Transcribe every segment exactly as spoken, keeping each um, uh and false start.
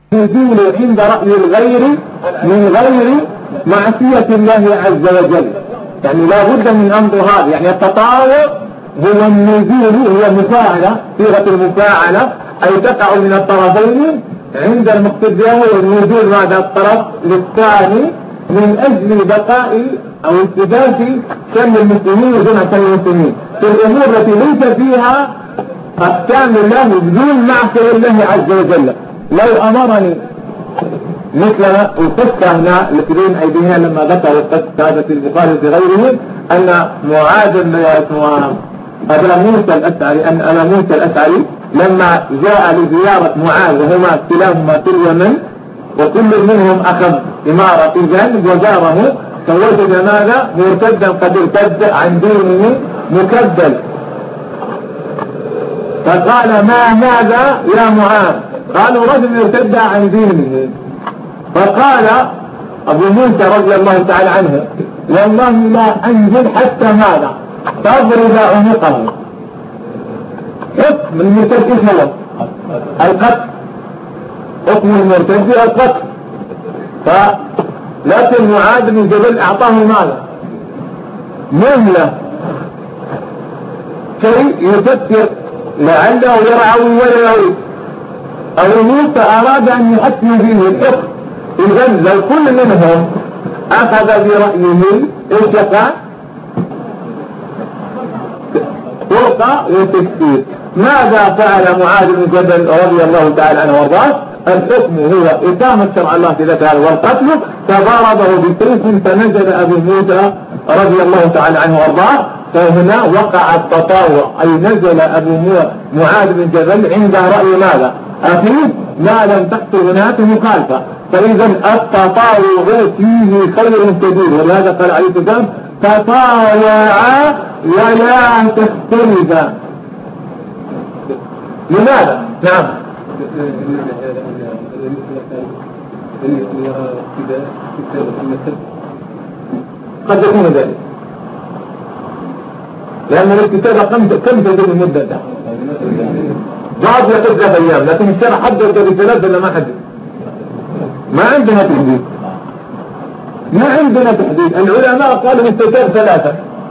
يزول عند رأي الغير من غير معصية الله عز وجل. يعني لا بد من أمر هذا. يعني التطاوع هو النزول، هو مفاعلة، صيغة المفاعلة، أي تقع من الطرفين عند المقتديين النزول هذا الطرف للثاني من أجل بقاء أو استدامة شمل المسلمين ودون شمل المسلمين في الأمور التي ليس فيها أحكام الله بدون معصية الله عز وجل. لو أمرني مثل القصة هنا لكريم أيدينا لما ذكروا القصة هذا في البخاري في غيره أن معاذ أبا موسى الأشعري أن أبا موسى الأشعري لما جاء لزيارة معاذ وهما كلاهما في اليمن وكل منهم أخذ إمارة في جانب وزاره، فوجد ماذا؟ مرتدا قد ارتد عن دينه مكدل، فقال ما هذا يا معاذ؟ قالوا رجل ارتد عن دينه. فقال أبو موسى رضي الله تعالى عنه والله لا أنزل حتى ماذا؟ تضرب عنقه. حكم المرتد هو القتل، حكم المرتد القتل. لكن معاذ بن جبل أعطاه ماذا؟ مهلة كي يفكر لعله يرعوي ولا يعود. أبو موسى أراد أن يحكم فيه الحكم. إذن لو كل منهم أخذ برأيه الشقاء فرقة وتكفير. ماذا فعل معاذ بن جبل رضي الله تعالى عنه وارضاه؟ الحكم هو إقامة شرع الله في ذات هذا والقتل، فضربه بسيف فنزل أبو موسى رضي الله تعالى عنه وارضاه. فهنا وقع التطاوع، أي نزل أبو معاذ بن جبل عند رأي ماذا؟ أخيه ما لم تحصل هناك مخالفة. فإذا التطاوع فيه خير كبير، ولهذا قال عليه السلام تطاوعا ولا تختلفا. لماذا؟ نعم قد يكون ذلك، لأن الكتابة كم تدري المدة ده؟ بعض يقول ثلاث أيام، لكن الشرع حدد بثلاث ولا ما حدد؟ ما عندنا تحديد، ما عندنا تحديد. العلماء قالوا الكتاب ثلاثة،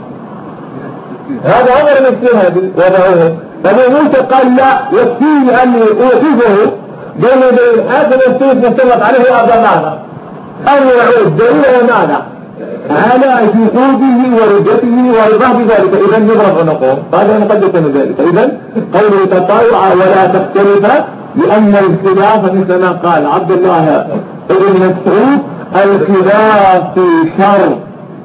هذا أمر الاجتهاد وضعوه. فابو موسى قال لا، يكفيه أن أوقفه بين يدي الحاكم والسيف مستمر عليه أربع ماذا؟ أن يعود دليل ماذا؟ على جحوده وردته ورضاه بذلك، إذا يضرب عنقه. هذا قد يكون ذلك. إذا قوله تطاوع ولا تختلف، لأن الخلاف مثل ما قال عبد الله ابن مسعود الخلاف في شر.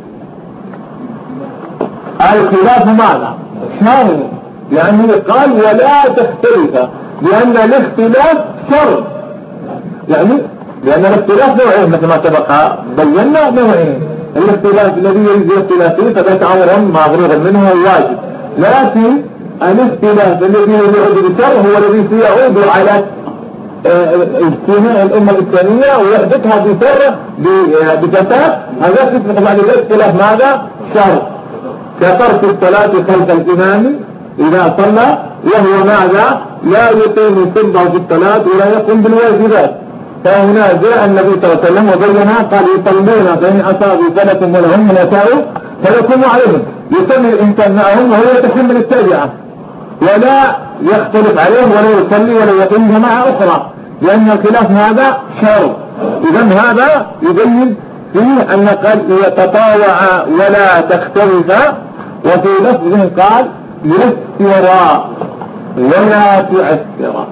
الخلاف ماذا؟ شر، يعني قال ولا تختلف، لأن الاختلاف شر. يعني لأن الاختلاف نوعين مثل ما سبق بينا، نوعين. الاختلاف الذي يجري اختلاف فيه فذلك أمر مغرور منه واجب، لكن الاختلاف الذي يعود بالشر هو الذي سيعود على اجتماع الأمة الإسلامية ويحدثها بشر بفساد. هذا يصبح بعد ذلك اختلاف ماذا؟ شر، كترك الصلاة خلف الإمام إذا صلى وهو ماذا؟ لا يقيم سنه في الصلاة ولا يقوم بالواجبات. فهنا جاء النبي صلى الله عليه وسلم وبينها قال يصلون فإن أصابوا فلكم ولهم من أساءوا فلكم عليهم. يصلي الإنسان معهم وهو يتحمل التابعة ولا يختلف عليهم ولا يصلي ولا يقيم جماعة أخرى، لأن الخلاف هذا شر. إذن هذا يبين فيه أن قال يتطاوع ولا تختلف، وفي لفظ قال يسر ولا تعسر.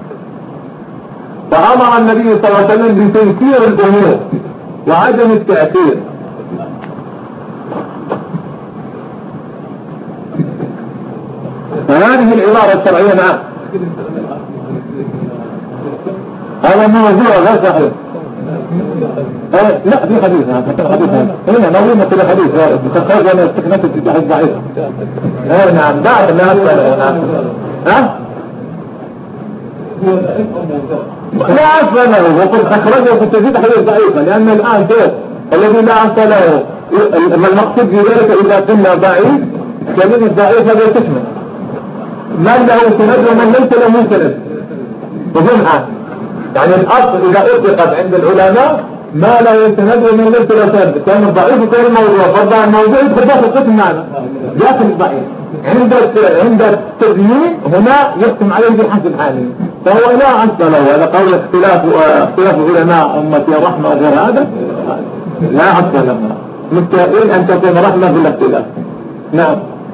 فأمر النبي صلى الله عليه وسلم بتيسير الأمور وعدم التأثير. فهذه العبارة الشرعية معه هذا موضوع غير صحيح. أه لا في حديث حديث هنا نظيمة في الحديث بتخرج من استكنات الفتاح الضعيف. اه نعم بعد ما ها لا أصل له، وقد أخرجه في التجديد حديث ضعيفة، لأن الآن شوف الذي لا أصل له المقصود في ذلك إذا قلنا ضعيف كلمة الضعيف هذا تشمل من له سند ومن ليس له سند. وجمعة يعني الأصل إذا أطلقت عند العلماء ما لا يتنبه من الثلاثات كان الضعيف وكان الموضوع فرضا الموضوع يدخل داخل القسم معنا داخل الضعيف عند عند التبيين هنا يحكم عليه بحسب حاله فهو لا أصل له. هذا قول اختلاف اختلاف علماء أمتي الرحمة وغير هذا لا أصل له مستحيل أن تكون رحمة بالاختلاف. نعم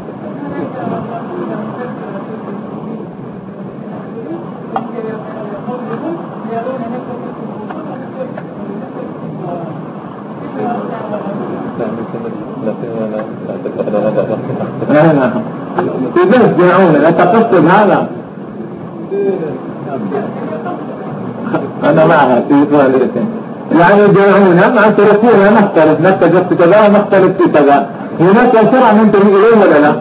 إذا يسمعون أتقصد هذا أنا معها في سؤالين يعني جاءونا مع تركونا نختلف نتجد في كذا ونختلف في كذا هناك شرع ننتهي إليه ولا لا؟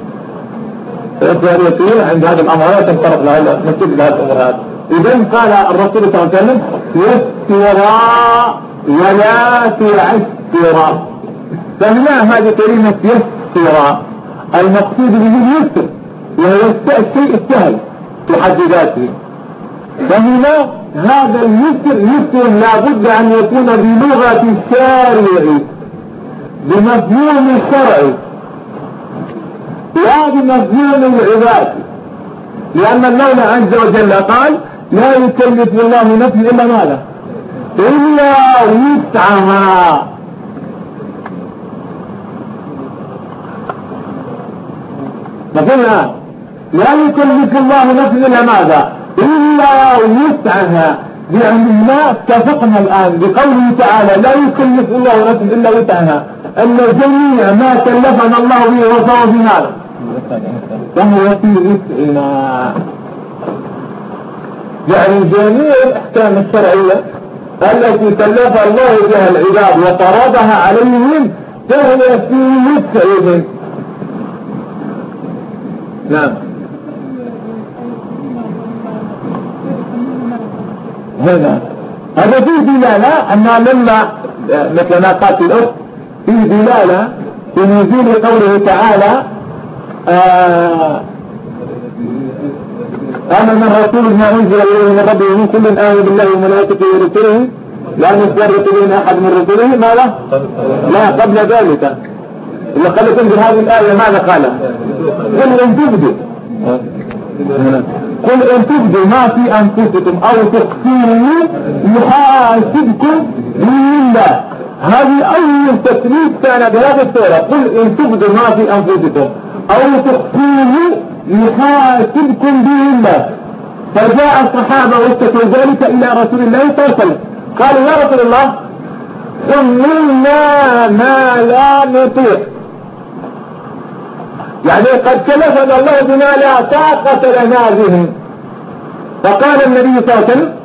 فالرسول عند هذا الأمر لا تنطرق له نكتب لها الأمر هذا. إذن قال الرسول صلى الله عليه وسلم يسرا ولا تعسرا فهنا هذه كلمة يسرا المقصود به اليسر وهو الشيء السهل في حد ذاته فهنا هذا اليسر يسر لابد أن يكون بلغة الشارع بمفهوم الشرع لا بمفهوم العباد لأن المولى عز وجل قال لا يكلف الله نفسا إلا ماذا إلا وسعها فقلنا لا يكلف الله نفسا إلا ماذا إلا وسعها يعني ما اتفقنا الآن بقوله تعالى لا يكلف الله نفسا إلا وسعها أن جميع ما كلفنا الله به وصار في ماذا فهو في وسعنا يعني جميع الأحكام الشرعية التي كلف الله بها العباد وفرضها عليهم فهو في وسعهم. نعم هذا هذا فيه دلالة أن لما مثل ما قالت الأخت فيه دلالة في نزول قوله تعالى آه آمن الرسول بما أنزل إليه من ربه من كل آمن بالله وملائكته ورسله لا نفرق بين أحد من رسله ماذا؟ لا قبل ذلك إلا قال تنزل هذه الآية ماذا قال؟ قل إن تبدوا قل إن تبدوا ما في أنفسكم أو تخفوه يحاسبكم بالله. هذه أول تكليف كان بهذه السورة قل إن تبدوا ما في أنفسكم أو تخفوه يحاسبكم بالله. فجاء الصحابة واشتكوا ذلك إلى رسول الله صلى الله عليه وسلم قالوا يا رسول الله حملنا ما لا نطيق يعني قد كلفنا الله بما لا طاقة لنا به. فقال النبي صلى الله عليه وسلم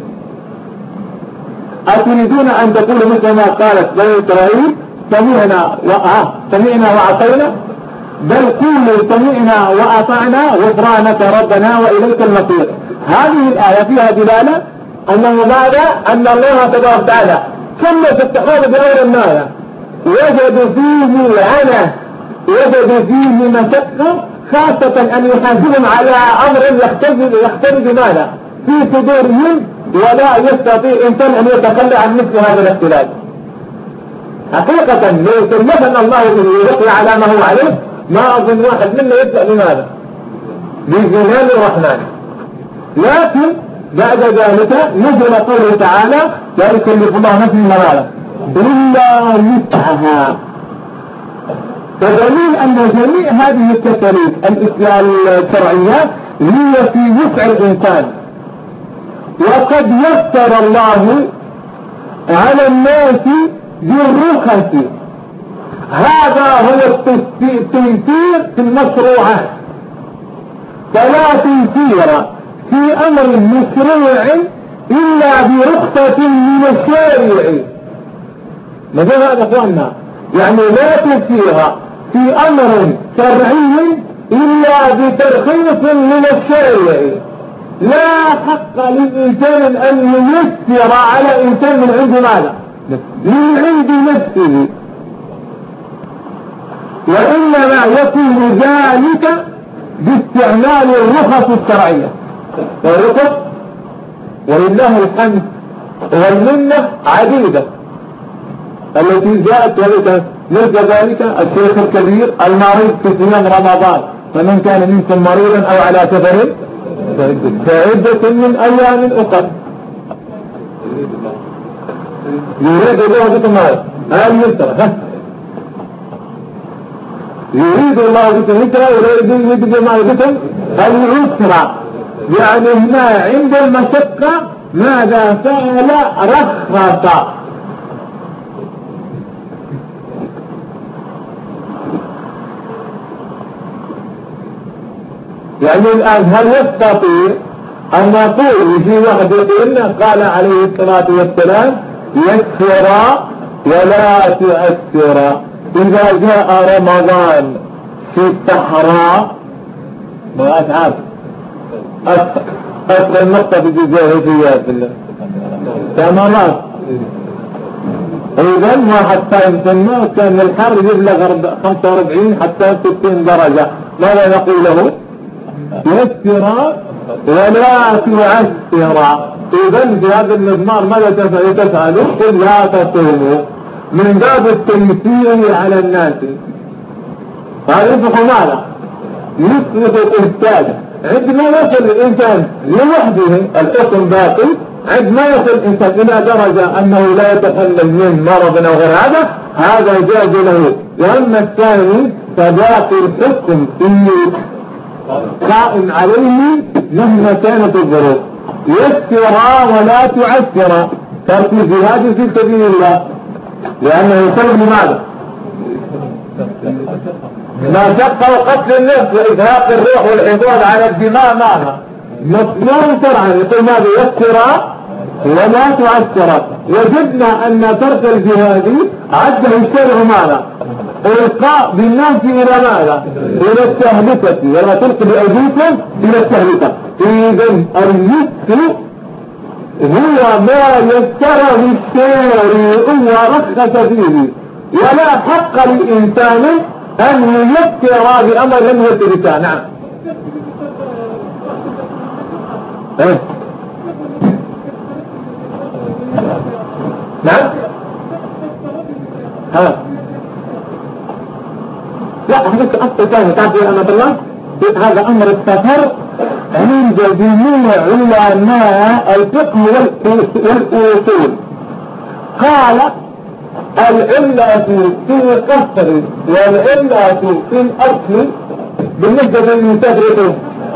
أتريدون أن تقولوا مثل ما قالت بني إسرائيل سمعنا وأه سمعنا وعصينا بل قولوا سمعنا وأطعنا غفرانك ربنا وإليك المصير. هذه الآية فيها دلالة أنه بعد أن الله تبارك وتعالى كلف التخاذ بأمر ماذا وجد فيه عنه وجد فيه مشقة خاصة أن يحاسبهم على أمر يختلف بماذا في صدورهم ولا يستطيع إنسان أن يتخلى عن مثل هذا الاختلاف. حقيقة لو كلفنا الله به ويقع على ما هو عليه ما أظن واحد منا يبدأ بماذا بجلال الرحمن. لكن بعد ذلك نزل قوله تعالى لا يكلف الله نفسا إلا إلا وسعها. فدليل أن جميع هذه التكاليف الشرعية هي في وسع الإنسان. وقد يسر الله على الناس بالرخص هذا هو التيسير في المشروعات فلا تيسير في أمر مشروع إلا برخصة من الشارع. مثل هذا أخواننا يعني لا تيسير في أمر شرعي إلا بترخيص من الشارع. لا حق للإنسان أن ييسر على إنسان من عند ماذا من عند نفسه وإنما يكون ذلك باستعمال الرخص الشرعية. والرخص ولله الحمد والمنة عديدة التي جاءت ذلك مثل ذلك الشيخ الكبير المريض في صيام رمضان، فمن كان منكم مريضا أو على سفر فعدة من أيام أخرى. يريد الله بكم هذا اليسر، يريد الله بكم اليسر ويريد الله بكم العسر، يعني هنا عند المشقة ماذا فعل؟ رخص. يعني الآن هل يستطيع أن نقول في واحد يقول قال عليه الصلاة والسلام يسر ولا تؤثر؟ إذا جاء رمضان في الصحراء ما أتعب أكثر النقطة في الجاهلية تمامات. إذا واحد صايم في النار كان الحر يبلغ خمسة وأربعين حتى ستين درجة، ماذا نقول له؟ يسر ولا تعسر. إذا في هذا المزمار ماذا تفعلوا؟ قل لا تصوموا من باب التيسير على الناس. هذا يصبح ماذا؟ يصبح إرشادا. عندما يصل الإنسان لوحده الحكم باقي، عندما يصل الإنسان إلى درجة أنه لا يتخلل من مرض أو غير هذا، هذا جاز له. وأما الثاني فباقي الحكم فيه قائم عليه مهما كانت الظروف. يسر ولا تعسر، ترك الجهاد في سبيل الله، لأنه يسبب لماذا؟ ما شق وقتل النفس وإذهاق الروح والحفاظ على الدماء ماذا؟ مطلوب شرعا. يقول ماذا؟ يسر ولا تعسر. وجدنا أن ترك الجهاد عده الشرع ماذا؟ إلقاء بالناس إلى ماذا؟ إلى التهلكة، ولا تلقوا بأيديكم إلى التهلكة. إذا اليسر هو ما يسره الشارع ورخص فيه، ولا حق للإنسان أن ييسر بأمر لم يتركه. نعم. ايه نعم ها لا حدث أصل ثاني تعطي أمة الله. هذا أمر السفر عند جميع علماء الفقه والأصول. قال العلة في القصر والعلة في الأصل بالنسبة للمسافر.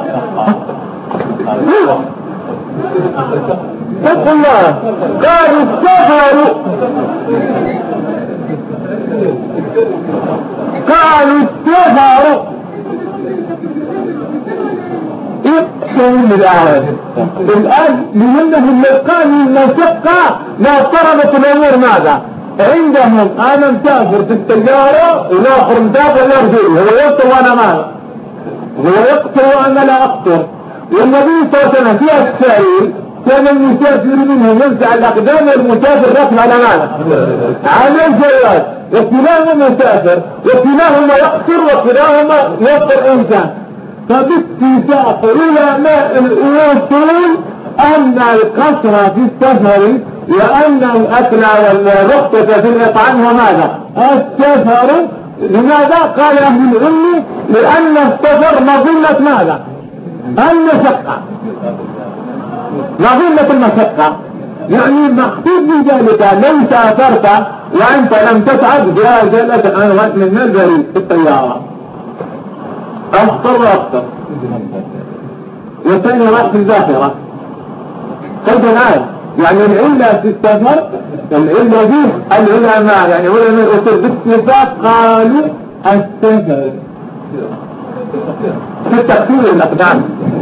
اتقوا الله. قالوا السفر قالوا السفر اقسم الآن الآن لأنهم قالوا المشقة ما اضطربت الأمور ماذا؟ عندهم أنا مسافر في السيارة والآخر مسافر يرجل، هو يقتل وأنا ماذا؟ هو يقتل وأنا لا أقتل. والنبي صلى الله عليه وسلم في السائل كان المسافر منه ينزع الأقدام والمسافر ركب على ماذا؟ على الجواد. وكلاهما مسافر وكلاهما يقصر وكلاهما يقتل إنسان. فباتفاق علماء الأصول أن القصر في السفر وأن الأكل والرخصة في الإطعام وماذا؟ السفر. لماذا؟ قال أهل العلم لأن السفر مظلة ماذا؟ المشقة، مظلة المشقة. يعني مقصود من ذلك لو سافرت وأنت لم تتعب جاء جلت عنوات من ملبري في الطيارة أخطر وأخطر والثاني راح في الذاكرة. كيف الآن؟ يعني العلة في السفر العلة دي العلماء يعني علماء الأصول باتفاق قالوا السفر في تكسير الأقدام.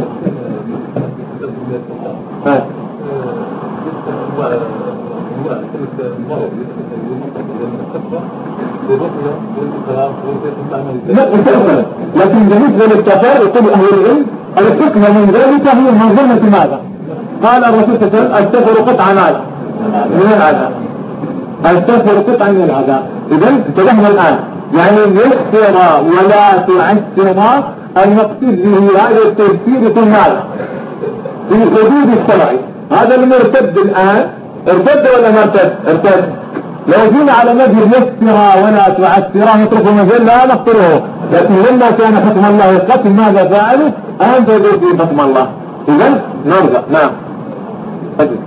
لكن بالنسبة للسفر يقول أهل العلم الحكمة من ذلك هي منظمة ماذا؟ قال الرسول صلى الله عليه وسلم السفر قطعة ماذا؟ من العذاب. السفر قطعة من العذاب. إذن انتبهنا الآن يعني يسر ولا تعسر المقصود به هذا التيسير في ماذا؟ في حدود الشرع. هذا المرتد الآن ارتد ولا ما ارتد؟ ارتد. لو جينا على مذهب يسرى ولا تعسرى نتركه مجال لا نقتله، لكن لما كان حكم الله القتل ماذا فعلوا؟ أنت ذي حكم الله. إذن نرجع. نعم أجل.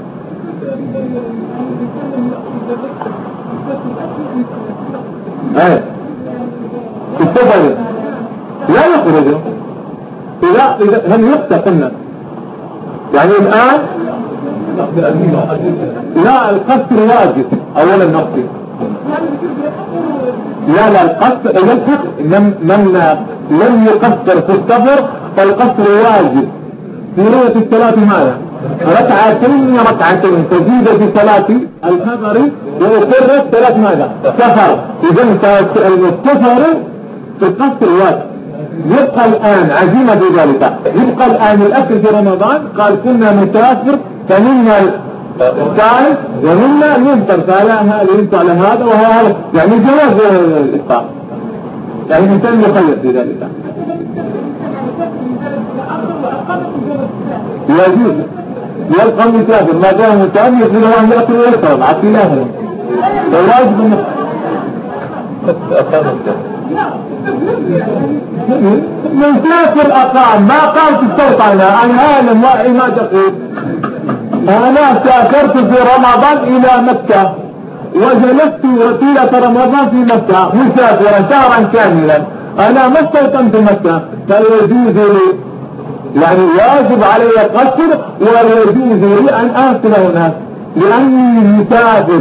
ايه السفر لا يخرجه إذا إذا هم يقتلنا يعني الآن لا القصر واجب أولا نقصي لا لا القصر إذا الحق من, من لم يقصر في السفر فالقصر واجب في رؤية الصلاة ماذا؟ ركعتين ركعتين تزيد في صلاة الحضر وأقرت ثلاث ماذا؟ سفر. إذا السفر في القصر واجب. يبقى الآن عزيمة بذلك، يبقى الآن الأكل في رمضان قال كنا مسافر فمنا الثالث ومنا ينفر فلا هذا ينفع لهذا وهذا يعني جواز الإفطار يعني الإنسان يخير في ذلك يجوز يلقى مسافر ما دام مسافر يقول له أن يأكل ويشرب عطي له فواجب أن مسافر أقام ما قال في الصوت أنا أنا عالم واعي ما تقول أنا سافرت في رمضان إلى مكة وجلست طيلة رمضان في مكة مسافرا شهرا كاملا أنا ما استوطنت مكة فيجوز لي يعني واجب علي قصر ويجوز لي أن أرسل هناك لأني مسافر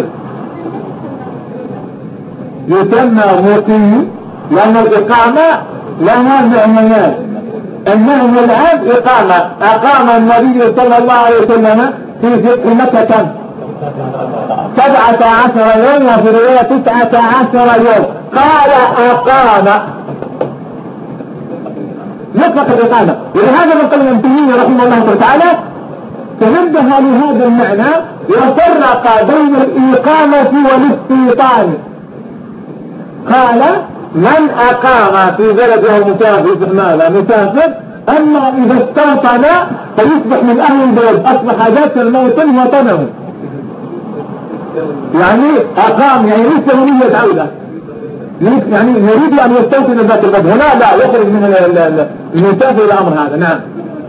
يسمى مقيم لأن الإقامة لها معنيات. المعنى العام إقامة أقام النبي صلى الله عليه وسلم في مكة كم؟ سبعة عشر يوم وفي رواية تسعة عشر يوم. قال أقام مطلق الإقامة. ولهذا نقل الأمثلين رحمه الله تعالى تنبه لهذا المعنى وفرق بين الإقامة والاستيطان. قال من أقام في بلده مسافر ماذا مسافر، أما إذا استوطن فيصبح من أهل البلد أصبح ذات الموطن وطنه يعني أقام يعني ليس نية عودة يعني يريد أن يستوطن ذات البلد هنا لا يخرج من المسافر إلى أمر هذا. نعم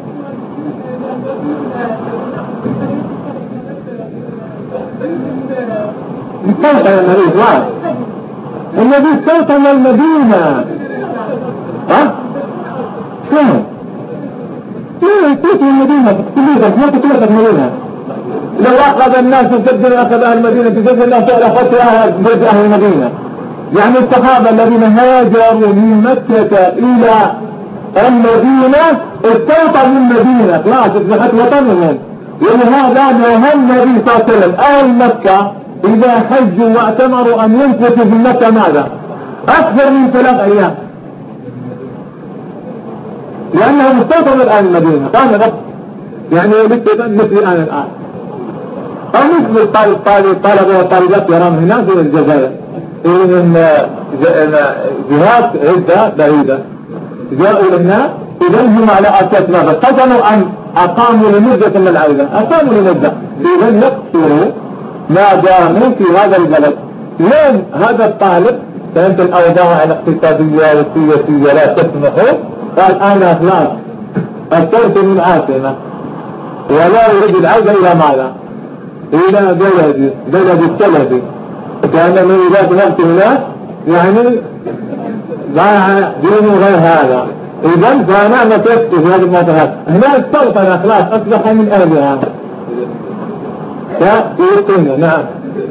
استوطن النبي واحد النبي استوطن المدينة ها؟ شنو؟ شنو استوطن المدينة؟ كليتك ما تكلتك مدينة لو أخذ الناس يسجل أخذ أهل المدينة تسجل الله تعالى أخذت بيت أهل المدينة يعني الصحابة الذين هاجروا من مكة إلى المدينة استوطنوا المدينة خلاص اصبحت وطنهم. ولهذا نهى النبي صلى الله عليه وسلم أهل مكة إذا حجوا واعتمروا أن ينفثوا في مكة ماذا؟ أكثر من ثلاث أيام لأنهم استوطنوا الآن المدينة قام رب يعني مثل الآن الآن أو مثل الطالب طالب طلبة وطالبات يرام هنا في الجزائر من جهات عدة بعيدة جاءوا لنا إذا هم على أساس ماذا؟ قدروا أن أقاموا لمدة من العودة أقاموا لمدة إذا يقصروا ما داموا في هذا البلد. لين هذا الطالب كانت الأوضاع الاقتصادية والسياسية لا تسمح قال أنا خلاص أصرت من عاصمة ولا أريد العودة إلى ماذا؟ إلى بلدي بلد السلبي كان من إذا ذهبت هناك يعني ضاع ديني غير هذا. إذن فأنا مكثت في هذه المنطقة هنا استوطن خلاص أصبح من أهلها فيقيمنا. نعم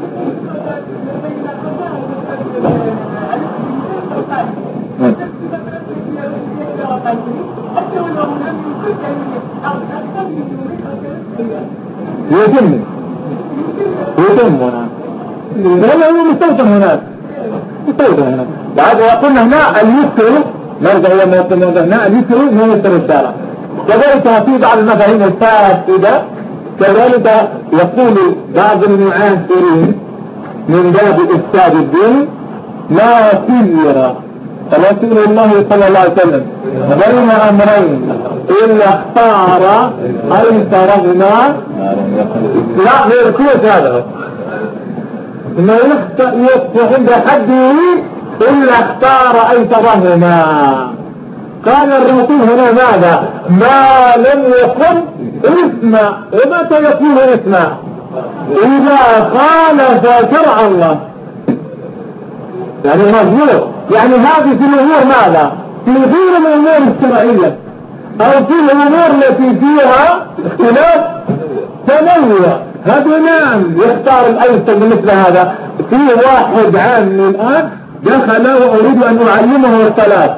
يتم يتم هنا لأنه هو مستوطن هناك مستوطن هناك. بعد وقلنا هنا اليسر نرجع إلى ما قلنا هنا اليسر من يسر الشارع. كذلك في بعض المفاهيم الفاسدة كذلك يقول بعض المعاصرين من باب إفساد الدين ما خير رسول الله صلى الله عليه وسلم بين أمرين إلا اختار أيسرهما. لا غير كيف هذا ما يخطئ عند حده إلا اختار أيسرهما. قال الرسول هنا ماذا؟ ما لم يكن إثما. ومتى يكون إثما؟ إذا خالف شرع الله، يعني مظلوم. يعني هذه في الأمور ماذا؟ في غير الأمور الشرعية أو في الأمور التي فيها اختلاف تنوع، هذا نعم يختار الأيسر مثل هذا. في واحد عام الآن دخل وأريد أن أعلمه الثلاث،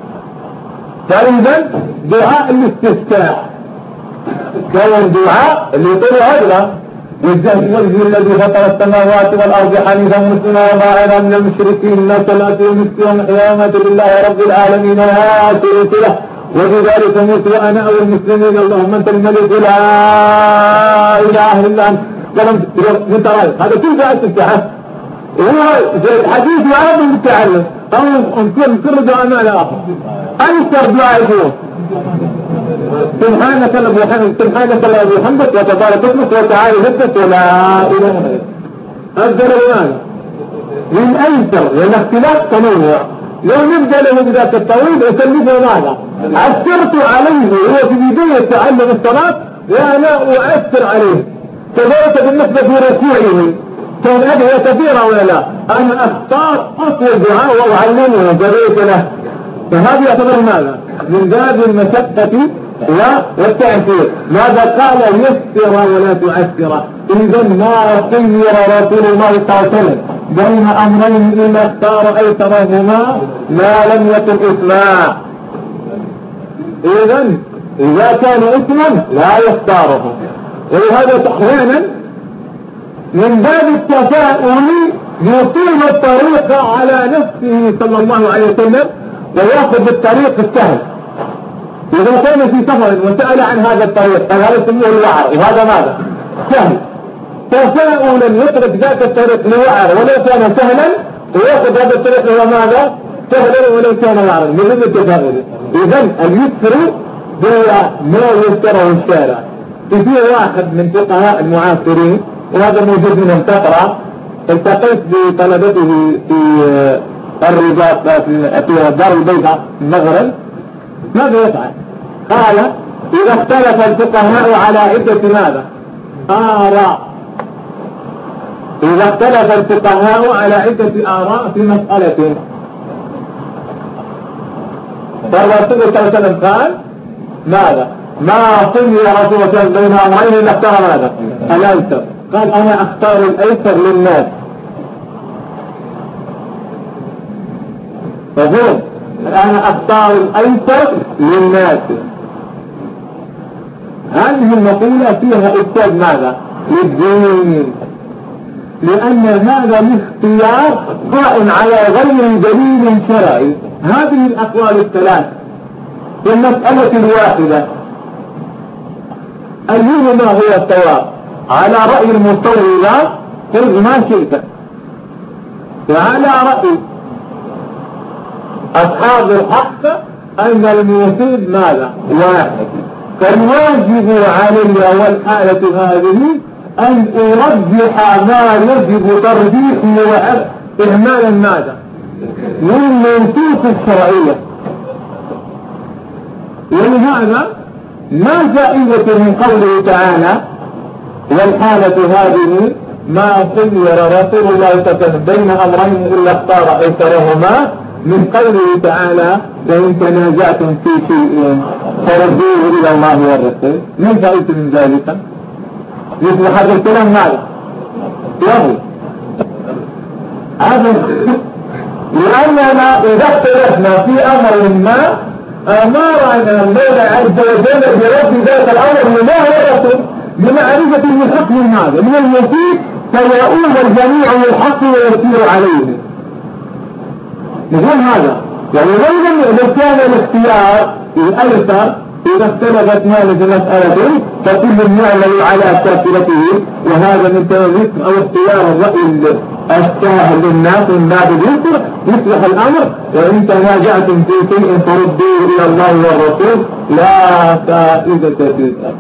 فإذا دعاء الاستفتاح كان دعاء اللي يقول هذا وجهت وجهي الذي فطر السماوات والأرض حنيفا مسلما وما أنا من المشركين لا صلاة ومسكي ومحياي لله رب العالمين لا شريك له وبذلك أمرت وأنا أول المسلمين اللهم أنت الملك لا إله إلا أنت. كلام انت رايك هذا كل دعاء الاستفتاح هو الحديث يعرض المتعلم أو نكون كل دعاء ما لا آخر. أيسر دعاء يقول سبحانك اللهم وبحمدك سبحانك اللهم وبحمدك وتبارك اسمك وتعالى جدك ولا اله الا انت. افضل الان من ايسر لان اختلاف تنوع. لو نبدا له بذاك الطويل اسلفه ماذا؟ اثرت عليه هو في بدايه تعلم الصلاه وانا اؤثر عليه كذلك بالنسبه في ركوعه كان ادعيه كثيره ولا لا؟ انا اختار اطول دعاء واعلمه وبريت له. فهذا يعتبر ماذا؟ من باب المشقة والتعسير. ماذا قال؟ يسر ولا تعسر. إذا ما خير رسول الله صلى الله عليه وسلم بين أمرين إلا اختار أيسرهما ما لم يكن إثما. إذا إذا كان إثما لا يختاره. ولهذا أحيانا من باب التفاؤل يطيل الطريق على نفسه صلى الله عليه وسلم ويأخذ بالطريق السهل. إذا كان في سفر وسأل عن هذا الطريق قال هذا يسموه الوعر وهذا ماذا؟ سهل. تفاؤلا يترك ذاك الطريق لوعر ولو كان سهلا ويأخذ هذا الطريق هو ماذا؟ سهلا ولو كان وعرا من ضمن التفاؤل. إذا اليسر هو ما يسره الشارع. في واحد من فقهاء المعاصرين وهذا موجود منهم تقرأ التقيت بطلبته في الرباط في دار البيضاء في المغرب. ماذا يفعل؟ قال إذا اختلف الفقهاء على عدة ماذا؟ آراء. إذا اختلف الفقهاء على عدة آراء في مسألة فالرسول صلى الله عليه وسلم قال ماذا؟ ما صلي رسول الله بين أمرين إلا اختار ماذا؟ الأيسر. قال أنا أختار الأيسر للناس. فهو أنا أختار الأيسر للناس. هذه المقولة فيها إفساد ماذا؟ للدين. لأن هذا الاختيار قائم على غير دليل شرعي. هذه الأقوال الثلاث في المسألة الواحدة أيهما هو الصواب؟ على رأي المطولة خذ ما شئت، وعلى رأي أصحاب الحق أن المفيد ماذا؟ واحد. فالواجب علي والحالة هذه أن أرجح ما يجب ترجيحه وإهمالا ماذا؟ من النصوص الشرعية. ولهذا ما فائدة من قوله تعالى والحالة هذه ما خير رسول الله صلى الله عليه وسلم بين أمرين إلا اختار أيسرهما من قوله تعالى وإن تنازعتم في شيء فردوه إلى الله والرسول. من فائدة من ذلك؟ مثل هذا الكلام ماذا؟ له هذا لأننا إذا اختلفنا في أمر ما أمرنا المولى عز وجل برد ذات الأمر لما هو رسول بمعرفة من حكم هذا من المفيد فيؤول الجميع للحق ويسير عليه. نقول هذا يعني لو كان الاختيار الأيسر إذا اختلفت مالك مسألة فكل يعمل على شاكلته، وهذا من تنظيف أو اختيار الرأي السهل للناس والناس يصلح يصلح الأمر. وإن تنازعتم في شيء فردوه إلى الله والرسول لا فائدة في ذلك.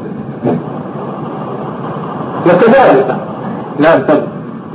وكذلك لا تبقى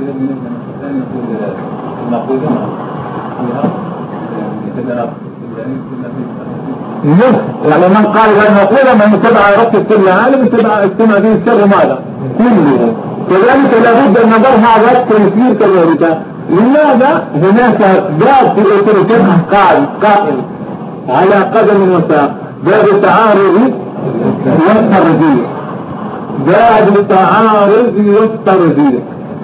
يعني من قال غير مقولة من اتبع يركز كل عالم اتبع اجتمع فيه الشر ماذا؟ كله. كذلك لابد النظر هذا التنفير كذلك. لماذا هناك باب في الأوتوريتات قائم قائم على قدم وساق باب التعارض والترجيح باب التعارض والترجيح.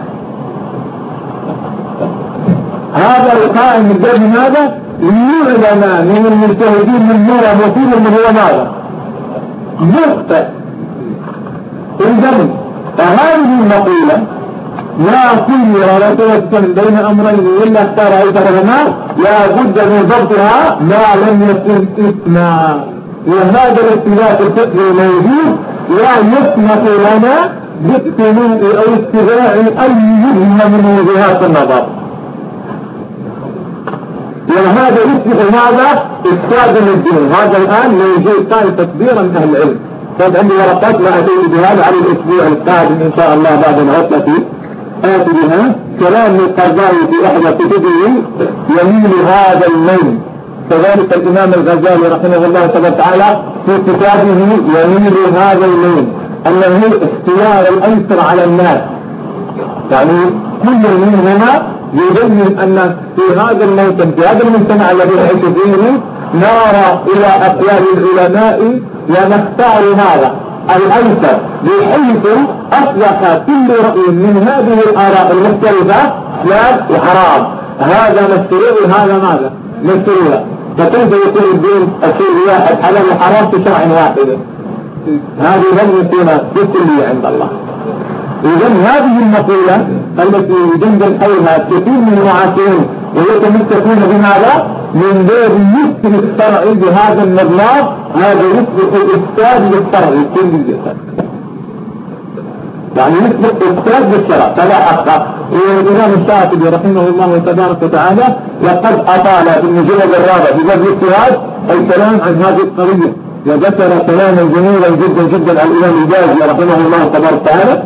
هذا القائم من باب ماذا؟ يعلم من المجتهدين من نور وفيه من هو ماذا؟ مخطئ. إذن فهذه المقولة لا خير ولا توسل بين أمرين إلا اختار أيضا العلماء لا بد من ضبطها ما لم يكن إثما. وهذا الاختلاف الفقهي موجود لا يسمح لنا باقتناء أو اتباع أي وجهة من وجهات النظر. وهذا يصبح ماذا؟ إفساد للدين. هذا الآن موجود طائفة كبيرة من أهل العلم. طيب عندي ورقات ما أتيت بهذا على الأسبوع القادم إن شاء الله بعد العطلة آتي بها كلام القرضاوي في إحدى كتبه يميل هذا الليل. كذلك الإمام الغزالي رحمه الله تعالى في كتابه يميل هذا الليل أنه اختيار الأيسر على الناس. يعني كل منهما يبين أن في هذا الموسم في هذا المجتمع الذي نعيش فيه نرى إلى أقوال العلماء ونختار هذا الأيسر بحيث أصبح كل رأي من هذه الآراء المختلفة لا وحرام. هذا مشروع وهذا ماذا؟ مشروع. فكيف يكون الدين الشيء واحد حلال وحرام في شرع واحد؟ هذه لم يكون بكلية عند الله. إذن هذه المقولة التي يجندل حولها كثير من المعاصرين ويتمسكون بماذا؟ من باب يسر الشرع بهذا المبلغ هذا يصبح إفساد للشرع كل الجسد. يعني يصبح إفساد للشرع فلا حق. والإمام الشافعي رحمه الله تبارك وتعالى لقد أطال في المجلد الرابع في باب الاجتهاد الكلام عن هذه القضية وذكر كلاما جميلا جدا جدا عن الإمام الباجي رحمه الله تبارك وتعالى.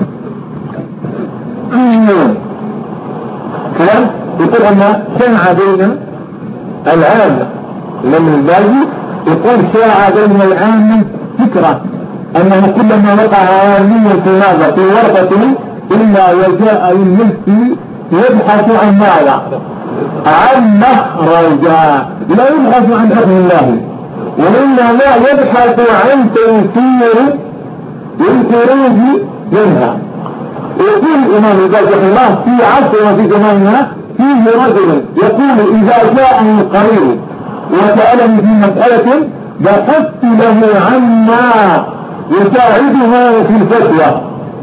كلام يقول أن شنع بين العامة لمن الباجي يقول شاع بين العامة فكرة أنه كلما وقع عامية في ماذا في ورقة إلا وجاء للمفتي يبحث عن ماذا؟ عن مخرجا لا يبحث عن حكم الله وإنما يبحث عن تنفير الخروج منها. يقول الإمام الباجي الله في عصر وفي زماننا فيه رجل يقول إذا جاءني القريب وسألني في مسألة بحثت له عما يساعده في الفتوى.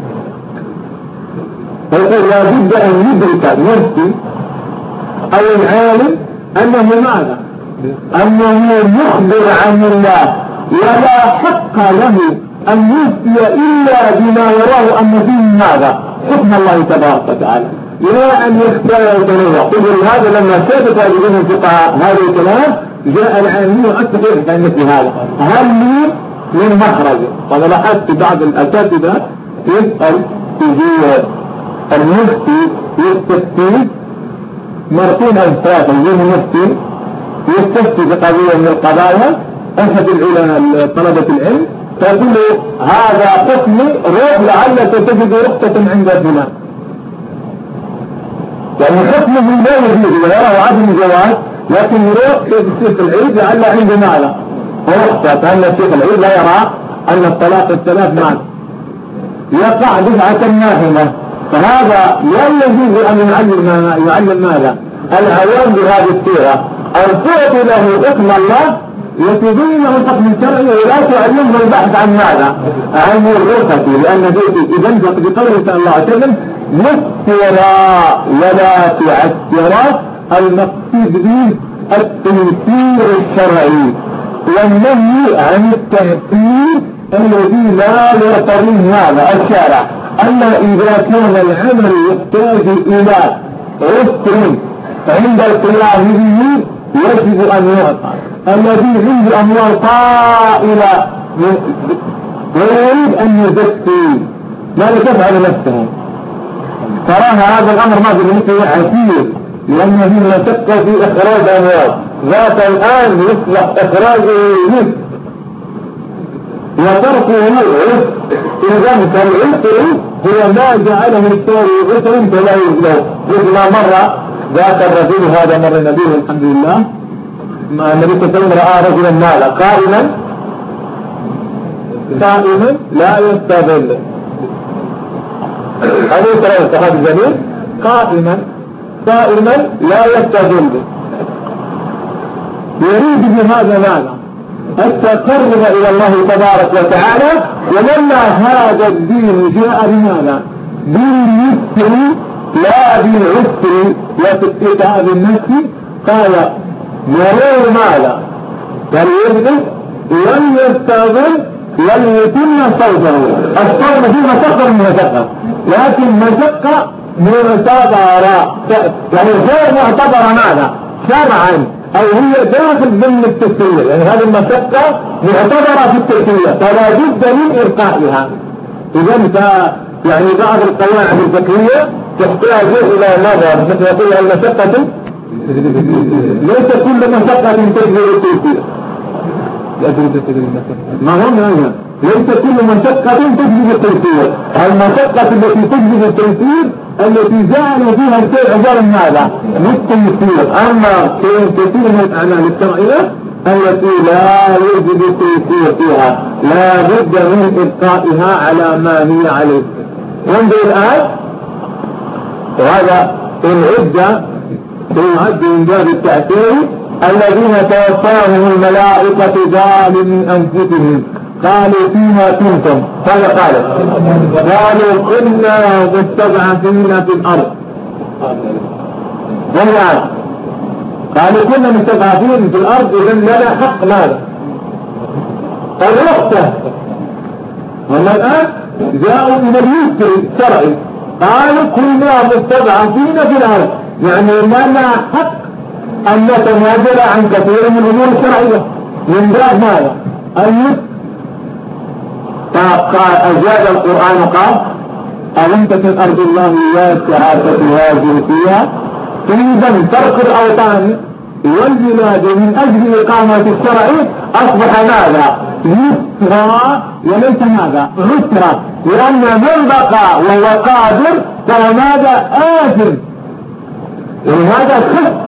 فيقول لا بد أن يدرك المفتي أو العالم أنه ماذا؟ أنه يخبر عن الله ولا حق له أن يفتي إلا بما يراه أن فيه ماذا؟ حكم الله تبارك وتعالى لا أن يختار ويتنوع. قل هذا لما ثبت لديهم الفقهاء هذا الكلام جاء العالمين وأستطيع كان مثل هذا هل لي من مخرج. وأنا لاحظت بعض الأساتذة يسأل تجي المفتي يستفتي مرتين أو ثلاثة يجي المفتي يستفتي بقضية من القضايا أحد العلماء طلبة العلم فيقول له هذا حكمي روح لعلك تجد رخصة عند فلان. يعني حكمه لا يجوز ويراه عدم جواز لكن يروح للشيخ العيد لعل عنده ماذا؟ رخصة. فأن الشيخ العيد لا يرى أن الطلاق الثلاث ماذا؟ يقع دفعة ناهمة. فهذا لا يجوز أن يعلم يعلم ماذا؟ العوام بهذه الصيغة أن تعطي له حكم الله وتبين له الحكم الشرعي ولا تعلمه البحث عن ماذا؟ عن الرخصة. لأن ذلك إذن بقوله صلى الله عليه وسلم مفترى ولا تعسرى المقصود به التنفير الشرعي والنهي عن التأثير الذي لا يقتضيه هذا الشارع. أما إذا كان العمل يحتاج إلى عسر عند القياميين يجب أن يعطى. الذي عنده أموال طائلة ويريد أن يزكي ماذا تفعل نفسه؟ تراها هذا الأمر ما بالنسبة عسير، لأنه لا شك في إخراج أموال ذات الآن يصلح إخراج نفس وتركه عسر. إذا فالعسر هو ما جعله الشارع عسر فلا يزله. مثل ما مر ذاك الرجل هذا مر النبي الحمد لله، ما النبي صلى الله عليه وسلم رأى رجلا مالا قائما قائما لا يستظل. هذا ترى الصحابي الجميل قائما قائما لا يستظل، يريد بهذا مالا التقرب إلى الله تبارك وتعالى. ولما هذا الدين جاء بماذا؟ دين يسر لا بالعسر وتتقى بالنفس. قال مرور ماذا؟ فليجلس لن يستظل لن يتم صوته. الصوم فيه مشقة من مشقة، لكن مشقة معتبرة، يعني غير معتبرة ماذا؟ شرعا، أو هي داخل ضمن التسوية. يعني هذه المشقة معتبرة في التسوية فلا بد من إرقائها. إذا يعني بعض القواعد الفقهية تحتاج إلى نظر، مثل يقول المشقة ليس كل مشقة تجري التيسير. ما هو هذا ليس كل مشقة تجري التيسير. المشقة التي تجري التيسير التي جعل فيها الشيء عبارة ماذا؟ للتيسير. أما كثير من الأعمال الشرعية التي لا يوجد التيسير فيها لا بد من إبقائها على ما هي عليه. وانظر الآن، وهذا إن عد يعد من باب التأثير الذين توفاهم الملائكة ظالمي أنفسهم قالوا فيما كنتم. هذا قال قالوا كنا مستضعفين في الأرض. والآن قالوا كنا مستضعفين في الأرض، إذن لنا حق ماذا؟ الرخصة. وما الآن جاءوا إلى اليسر الشرعي قالوا كنا مستضعفين في الأرض، يعني لنا حق أن نتنازل عن كثير من الأمور الشرعية من باب ماذا؟ اليسر. فقال أجاب القرآن قال ألم تكن أرض الله واسعة فتهاجروا فيها. إذا ترك الأوطان والبلاد من أجل إقامة الشرع أصبح ماذا؟ يسرى وليس ماذا؟ عسرى، لأن من بقى وهو قادر فهو ماذا؟ آثم. ولهذا خف